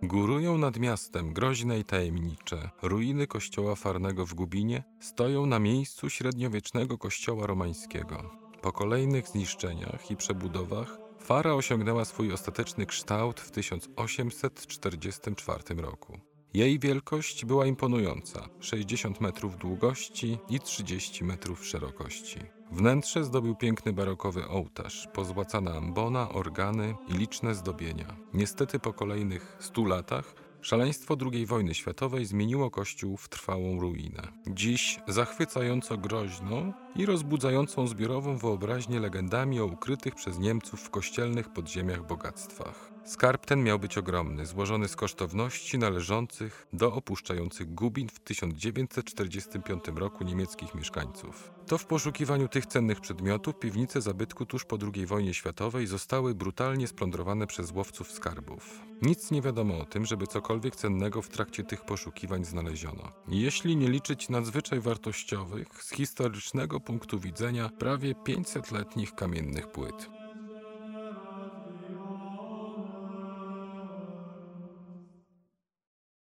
Górują nad miastem groźne i tajemnicze. Ruiny kościoła Farnego w Gubinie stoją na miejscu średniowiecznego kościoła romańskiego. Po kolejnych zniszczeniach i przebudowach Fara osiągnęła swój ostateczny kształt w 1844 roku. Jej wielkość była imponująca: 60 metrów długości i 30 metrów szerokości. Wnętrze zdobił piękny barokowy ołtarz, pozłacana ambona, organy i liczne zdobienia. Niestety po kolejnych 100 latach szaleństwo II wojny światowej zmieniło kościół w trwałą ruinę. Dziś zachwycająco groźną i rozbudzającą zbiorową wyobraźnię legendami o ukrytych przez Niemców w kościelnych podziemiach bogactwach. Skarb ten miał być ogromny, złożony z kosztowności należących do opuszczających Gubin w 1945 roku niemieckich mieszkańców. To w poszukiwaniu tych cennych przedmiotów piwnice zabytku tuż po II wojnie światowej zostały brutalnie splądrowane przez łowców skarbów. Nic nie wiadomo o tym, żeby cokolwiek cennego w trakcie tych poszukiwań znaleziono. Jeśli nie liczyć nadzwyczaj wartościowych, z historycznego punktu widzenia, prawie 500-letnich kamiennych płyt.